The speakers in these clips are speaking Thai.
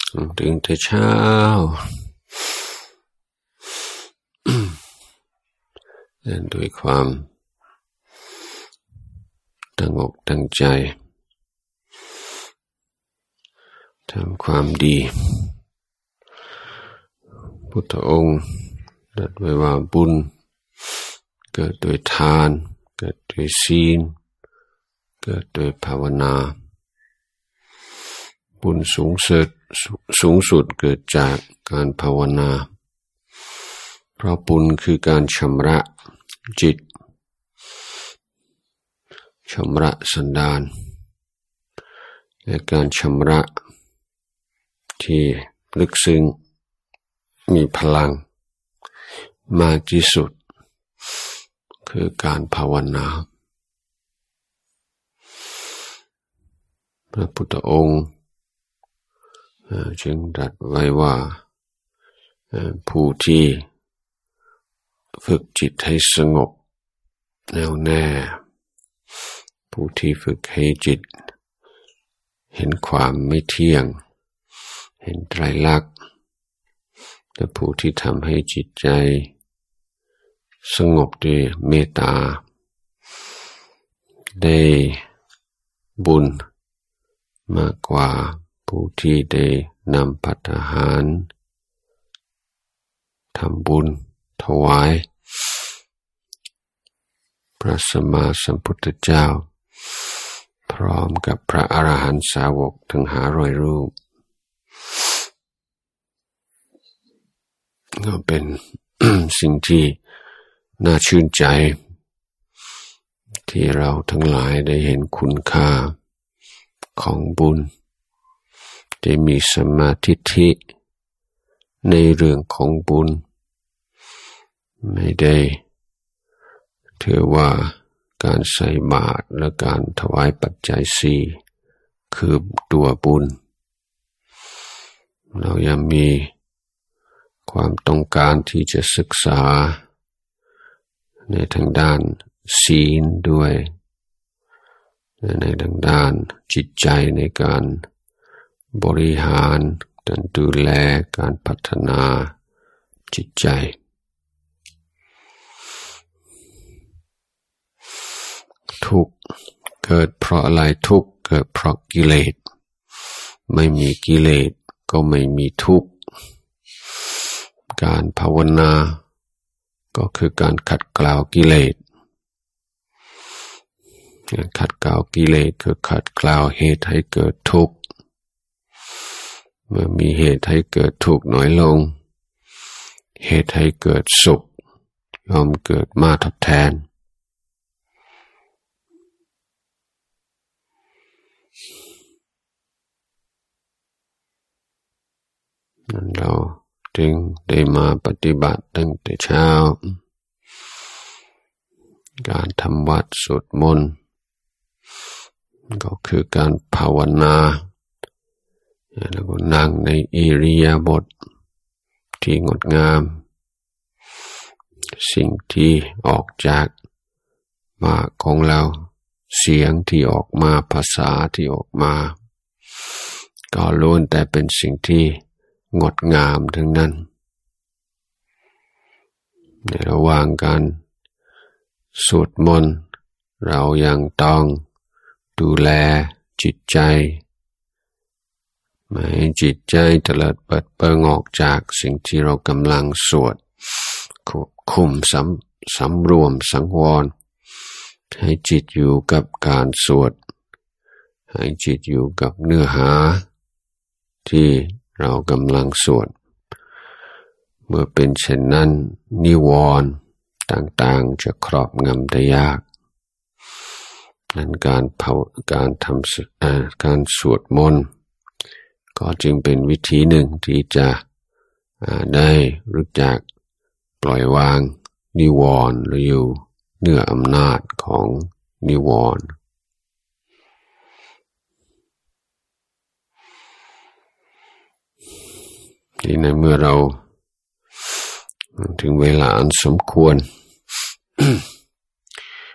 ตื่นแต่เช้าด้วยความตั้งอกตั้งใจทำความดีพุทธองค์ตรัสไว้ว่าบุญเกิดโดยทานเกิดโดยศีลเกิดโดยภาวนาบุญสูงสุดเกิดจากการภาวนาเพราะบุญคือการชำระจิตชำระสันดานและการชำระที่ลึกซึ้งมีพลังมากที่สุดคือการภาวนาพระพุทธองค์จึงตรัสไว้ว่าผู้ที่ฝึกจิตให้สงบแน่วแน่ผู้ที่ฝึกให้จิตเห็นความไม่เที่ยงเห็นไตรลักษณ์และผู้ที่ทำให้จิตใจสงบด้วยเมตตาได้บุญมากกว่าผู้ที่ได้นำภัตตาหารทำบุญถวายพระสัมมาสัมพุทธเจ้าพร้อมกับพระอรหันตสาวกทั้ง500 รูปก็เป็น สิ่งที่น่าชื่นใจที่เราทั้งหลายได้เห็นคุณค่าของบุญได้มีสัมมาทิฏฐิในเรื่องของบุญไม่ได้ถือว่าการใส่บาตรและการถวายปัจจัย4คือตัวบุญเรายังมีความต้องการที่จะศึกษาในทางด้านศีลด้วยในทางด้านจิตใจในการบริหารการดูแลการพัฒนาจิตใจทุกข์เกิดเพราะอะไรทุกข์เกิดเพราะกิเลสไม่มีกิเลสก็ไม่มีทุกข์การภาวนาก็คือการขัดเกลากิเลสการขัดเกลากิเลสคือขัดเกลาเหตุให้เกิดทุกข์เมื่อมีเหตุให้เกิดทุกข์น้อยลงเหตุให้เกิดสุขย่อมเกิดมาทดแทนนั่นเราจึงได้มาปฏิบัติตั้งแต่เช้าการทำวัดสวดมนต์ก็คือการภาวนาแล้วก็นั่งในอิริยาบถที่งดงามสิ่งที่ออกจากปากของเราเสียงที่ออกมาภาษาที่ออกมาก็ล้วนแต่เป็นสิ่งที่งดงามทั้งนั้นในระหว่างการสวดมนต์เรายังต้องดูแลจิตใจไม่ให้จิตใจเตลิดเปิดเปิงออกจากสิ่งที่เรากำลังสวดควบคุมสำรวมสังวรให้จิตอยู่กับการสวดให้จิตอยู่กับเนื้อหาที่เรากำลังสวดเมื่อเป็นเช่นนั้นนิวรณ์ต่างๆจะครอบงำได้ยากนั้นการสวดมนต์ก็จึงเป็นวิธีหนึ่งที่จะได้รู้จักปล่อยวางนิวรณ์หรืออยู่เหนืออำนาจของนิวรณ์ที่ในเมื่อเราถึงเวลาอันสมควร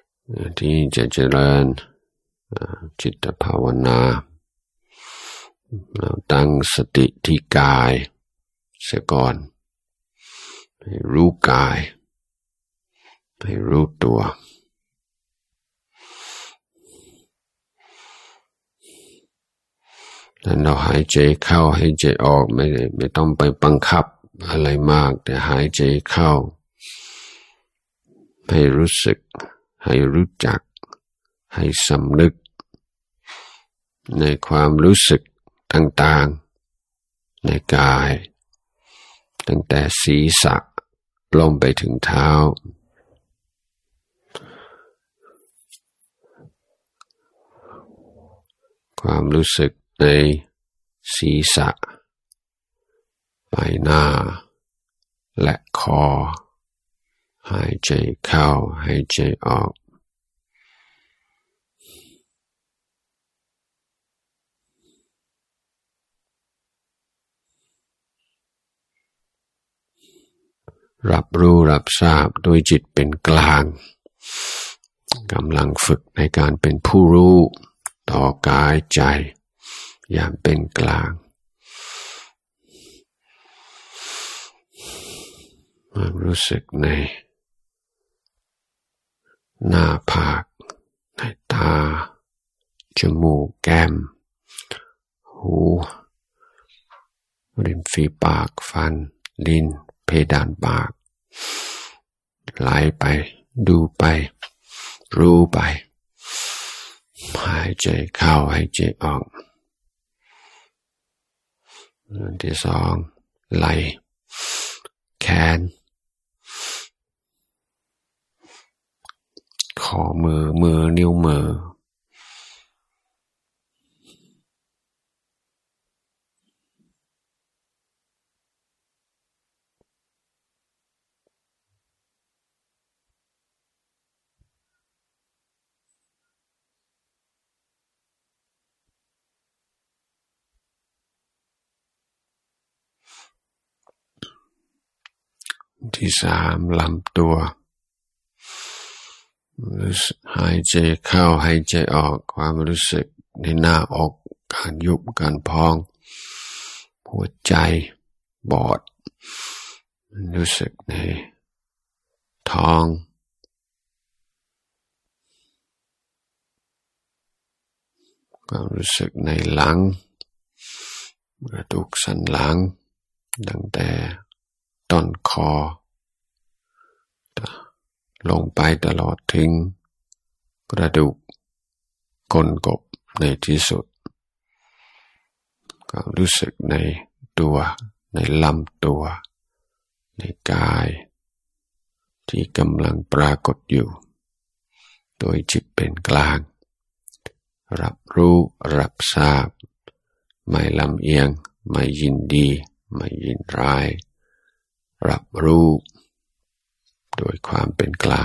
ที่จะเจริญจิตภาวนาเราตั้งสติที่กายเสียก่อนให้รู้กายให้รู้ตัวแล้วเราหายใจเข้าหายใจออกไม่ต้องไปบังคับอะไรมากแต่หายใจเข้าให้รู้สึกให้รู้จักให้สำนึกในความรู้สึกต่างๆในกายตั้งแต่ศีรษะลงไปถึงเท้าความรู้สึกในศีรษะใบหน้าและคอหายใจเข้าหายใจออกรับรู้รับทราบโดยจิตเป็นกลางกำลังฝึกในการเป็นผู้รู้ต่อกายใจอย่างเป็นกลางรู้สึกในหน้าผากในตาจมูกแก้มหูริมฝีปากฟันลิ้นเพดานปากไหลไปดูไปรู้ไปหายใจเข้าหายใจออกอันที่สองไหล่แขนข้อมือนิ้วมือที่สามลำตัวหายใจเข้าหายใจออกความรู้สึกในหน้าอกการยุบการพองหัวใจบอดรู้สึกในท้องความรู้สึกในหลังกระดูกสันหลังตั้งแต่ต้นคอลงไปตลอดถึงกระดูกก้นกบในที่สุดก็รู้สึกในตัวในลำตัวในกายที่กำลังปรากฏอยู่โดยจิตเป็นกลางรับรู้รับทราบไม่ลำเอียงไม่ยินดีไม่ยินร้ายรับรู้โดยความเป็นกลาง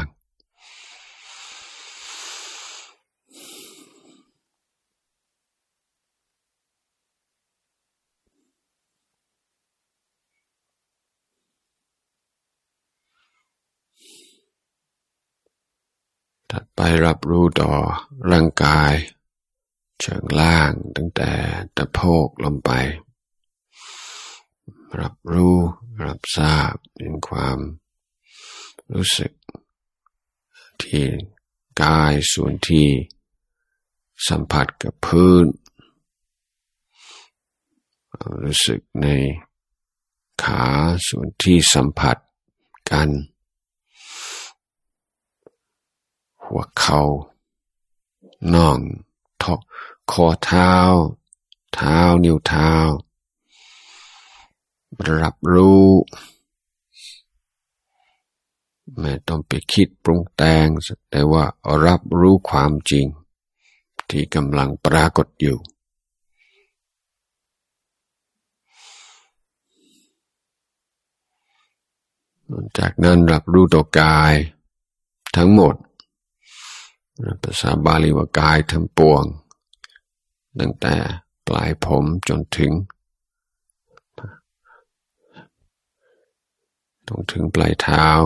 ถัดไปรับรู้ต่อร่างกายเชิงล่างตั้งแต่ตะโพกลงไปรับรู้รับทราบถึงความรู้สึกที่กายส่วนที่สัมผัสกับพื้นรู้สึกในขาส่วนที่สัมผัสกันหัวเข่าน่องข้อเท้านิ้วเท้ารับรู้ไม่ต้องไปคิดปรุงแต่งแต่ว่ารับรู้ความจริงที่กำลังปรากฏอยู่จากนั้นรับรู้ต่อกายทั้งหมดภาษาบาลีว่ากายทั้งปวงตั้งแต่ปลายผมจนถึงปลายเท้า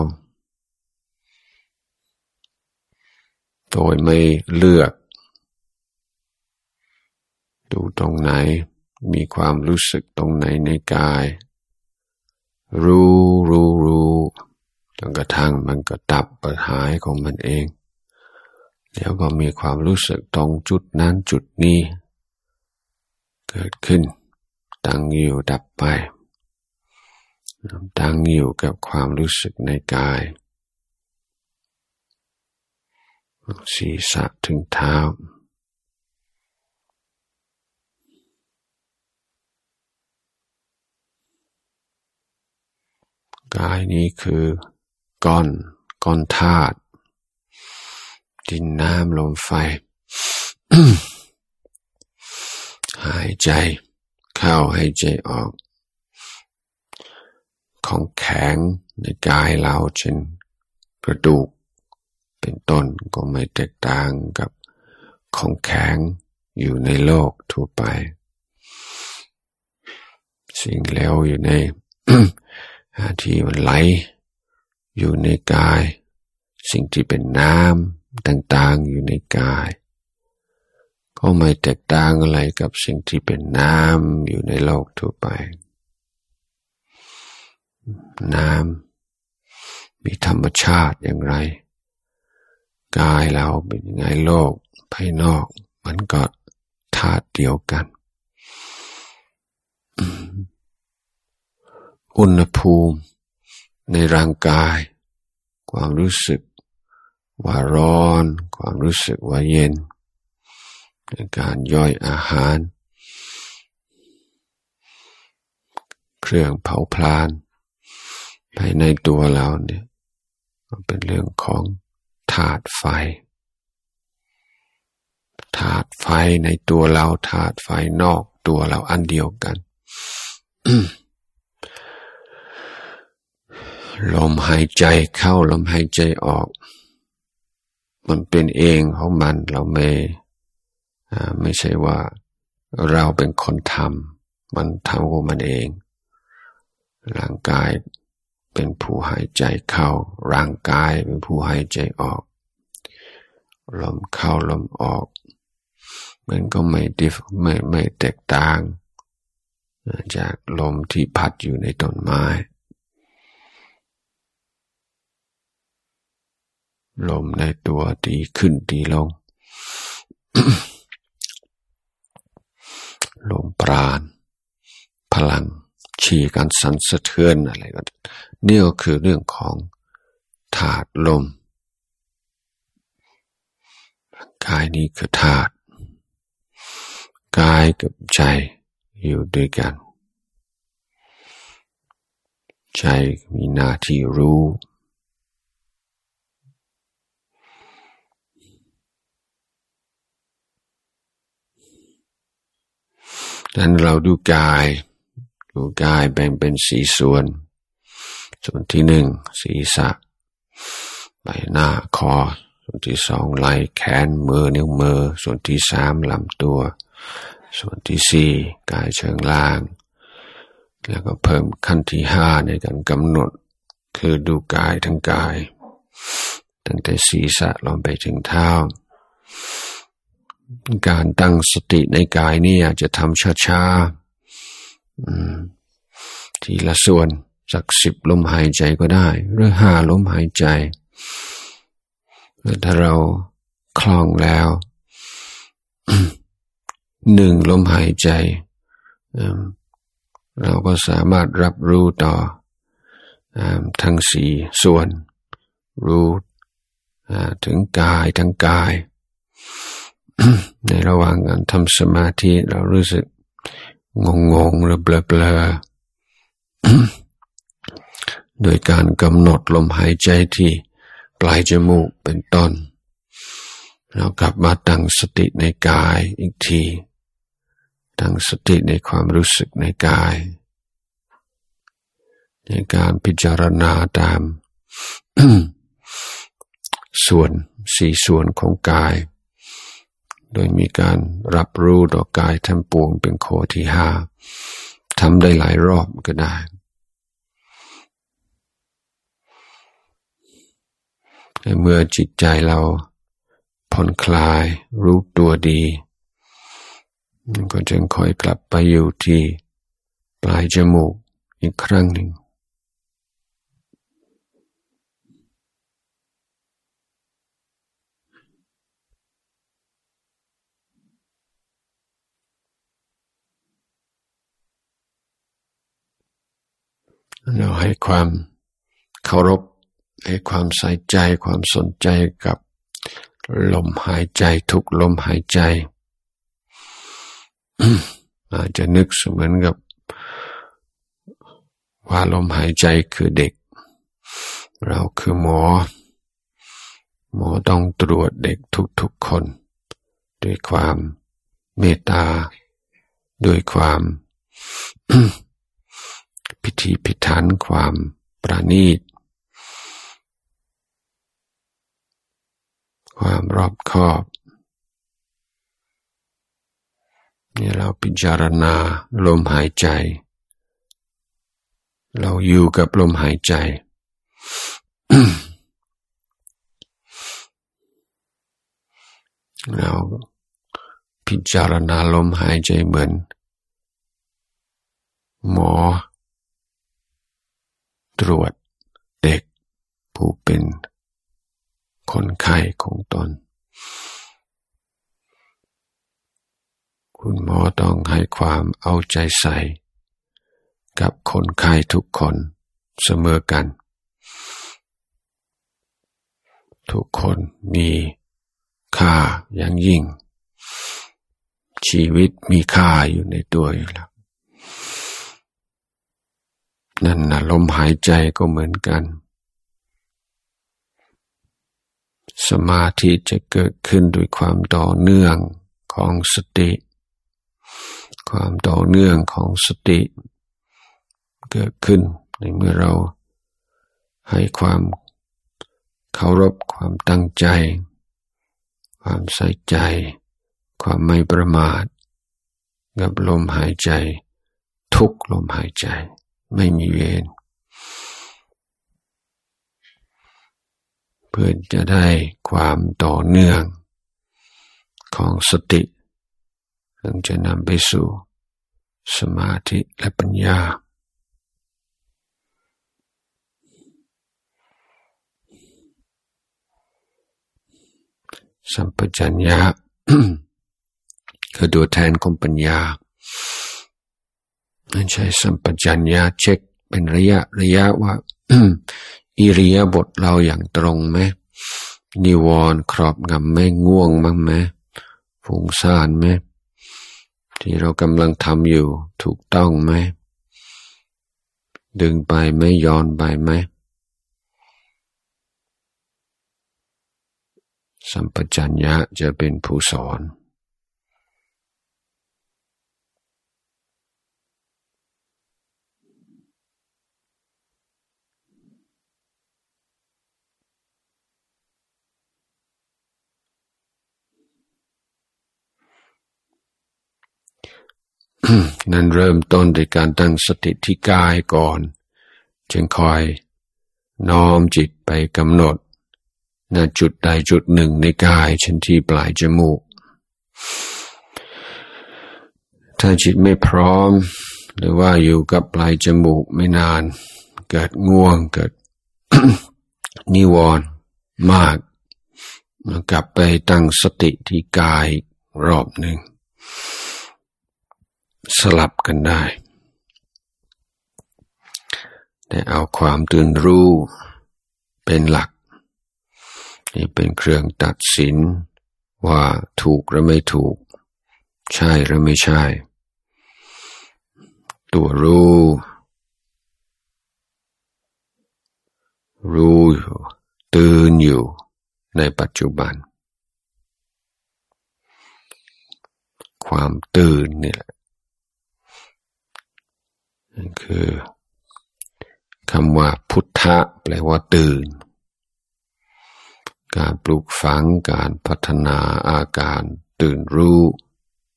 โดยไม่เลือกดูตรงไหนมีความรู้สึกตรงไหนในกายรู้จนกระทั่งมันก็ดับเปิดหายของมันเองเดี๋ยวก็มีความรู้สึกตรงจุดนั้นจุดนี้เกิดขึ้นตั้งอยู่ดับไปตั้งอยู่กับความรู้สึกในกายศีรษะถึงเท้ากายนี้คือก้อนธาตุดินน้ำลมไฟ หายใจเข้าหายใจออกของแข็งในกายเราเช่นกระดูกเป็นต้นก็ไม่แตกต่างกับของแข็งอยู่ในโลกทั่วไปสิ่งเลวอยู่ใน ที่มันไหลอยู่ในกายสิ่งที่เป็นน้ำต่างๆอยู่ในกายก็ไม่แตกต่างอะไรกับสิ่งที่เป็นน้ำอยู่ในโลกทั่วไปน้ำมีธรรมชาติอย่างไรกายเราเป็นยังไงโลกภายนอกมันก็ธาตุเดียวกันอุณหภูมิในร่างกายความรู้สึกว่าร้อนความรู้สึกว่าเย็นในการย่อยอาหารเครื่องเผาผลาญภายในตัวเราเนี่ยเป็นเรื่องของธาตุไฟธาตุไฟในตัวเราธาตุไฟนอกตัวเราอันเดียวกัน ลมหายใจเข้าลมหายใจออกมันเป็นเองของมันเราไม่ใช่ว่าเราเป็นคนทำมันทำของมันเองร่างกายเป็นผู้หายใจเข้าร่างกายเป็นผู้หายใจออกลมเข้าลมออกมันก็ไม่แตกต่างจากลมที่พัดอยู่ในต้นไม้ลมในตัวดีขึ้นดีลง ลมปราณพลังชีการสั่นสะเทือนอะไรก็นี่ก็คือเรื่องของธาตุลมกายนี้คือธาตุกายกับใจอยู่ด้วยกันใจมีหน้าที่รู้ดังนั้นเราดูกายแบ่งเป็น4ส่วนที่1ศีรษะใบหน้าคอส่วนที่2ไหล่แขนมือนิ้วมือส่วนที่3ลำตัวส่วนที่4กายเชิงล่างแล้วก็เพิ่มขั้นที่5ในการกำหนดคือดูกายทั้งกายตั้งแต่ศีรษะลงไปถึงเท้าการตั้งสติในกายนี่อาจจะทำช้าๆทีละส่วนสัก10ลมหายใจก็ได้หรือ5ลมหายใจถ้าเราคล่องแล้ว1ลมหายใจเราก็สามารถรับรู้ต่อทั้ง4ส่วนรู้ถึงกายทั้งกายในระหว่างการทำสมาธิเรารู้สึกงงหรือเบลอโดยการกำหนดลมหายใจที่ปลายจมูกเป็นต้นเรากลับมาตั้งสติในกายอีกทีตั้งสติในความรู้สึกในกายในการพิจารณาตาม ส่วน4ส่วนของกายโดยมีการรับรู้ต่อกายทั้งปวงเป็นข้อที่5ทำได้หลายรอบก็ได้เมื่อจิตใจเราผ่อนคลายรู้ตัวดีก็จึงคอยกลับไปอยู่ที่ปลายจมูกอีกครั้งหนึ่งเราให้ความเคารพให้ความใส่ใจความสนใจกับลมหายใจทุกลมหายใจ อาจจะนึกเหมือนกับว่าลมหายใจคือเด็กเราคือหมอต้องตรวจเด็กทุกคนด้วยความเมตตาด้วยความ พิถีพิถันความประณีตความรอบคอบนี่เราพิจารณาลมหายใจเราอยู่กับลมหายใจ เราพิจารณาลมหายใจเหมือนหมอตรวจเด็กผู้เป็นคนไข้ของตนคุณหมอต้องให้ความเอาใจใส่กับคนไข้ทุกคนเสมอกันทุกคนมีค่าอย่างยิ่งชีวิตมีค่าอยู่ในตัวอยู่แล้วนั่นนะลมหายใจก็เหมือนกันสมาธิจะเกิดขึ้นด้วยความต่อเนื่องของสติความต่อเนื่องของสติเกิดขึ้นในเมื่อเราให้ความเคารพความตั้งใจความใส่ใจความไม่ประมาทกับลมหายใจทุกลมหายใจไม่มีเวรเพื่อจะได้ความต่อเนื่องของสติซึ่งจะนำไปสู่สมาธิและปัญญาสัมปชัญญะ คือตัวแทนของปัญญานั่นใช้สัมปชัญญะเช็คเป็นระยะว่า อิริยาบถเราอย่างตรงไหมนิวรณ์ครอบงำไหมง่วงมั้งไหมฟุ้งซ่านไหมที่เรากำลังทำอยู่ถูกต้องไหมดึงไปไหมย้อนไปไหมสัมปชัญญะจะเป็นผู้สอนนั้นเริ่มต้นด้วยการตั้งสติที่กายก่อนจึงคอยน้อมจิตไปกำหนดณจุดใดจุดหนึ่งในกายเช่นที่ปลายจมูกถ้าจิตไม่พร้อมหรือว่าอยู่กับปลายจมูกไม่นานเกิดง่วงเกิด นิวรณ์มากกลับไปตั้งสติที่กายรอบหนึ่งสลับกันได้แต่เอาความตื่นรู้เป็นหลักนี่เป็นเครื่องตัดสินว่าถูกหรือไม่ถูกใช่หรือไม่ใช่ตัวรู้อยู่ตื่นอยู่ในปัจจุบันความตื่นนี่แหละนั่นคือคำว่าพุทธะแปลว่าตื่นการปลูกฝังการพัฒนาอาการตื่นรู้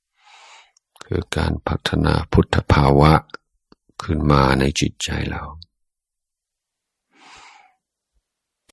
คือการพัฒนาพุทธภาวะขึ้นมาในจิตใจเรา